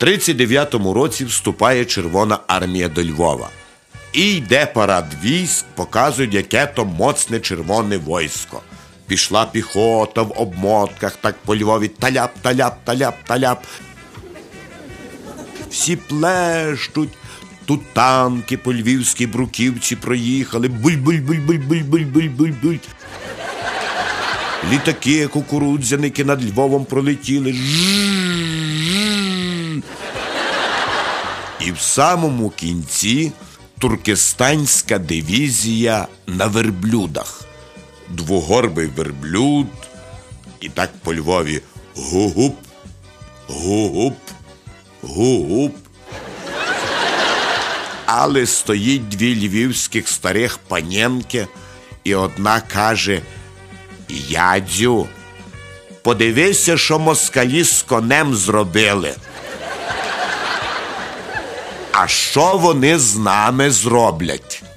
39-му році вступає Червона армія до Львова. І йде парад військ, показують, яке то моцне червоне войсько. Пішла піхота в обмотках, так по Львові таляп, таляп, таляп, таляп. Всі плещуть. Тут танки по львівській бруківці проїхали. Буль-буль-буль-буль-буль-буль-буль-буль. Літаки кукурудзяники над Львовом пролетіли. І в самому кінці туркестанська дивізія на верблюдах. Двогорбий верблюд. І так по Львові гу-гуп, гу-гуп, гу-гуп. Але стоїть дві львівських старих панєнки, і одна каже: «Ядзю, подивися, що москалі з конем зробили. А що вони з нами зроблять?»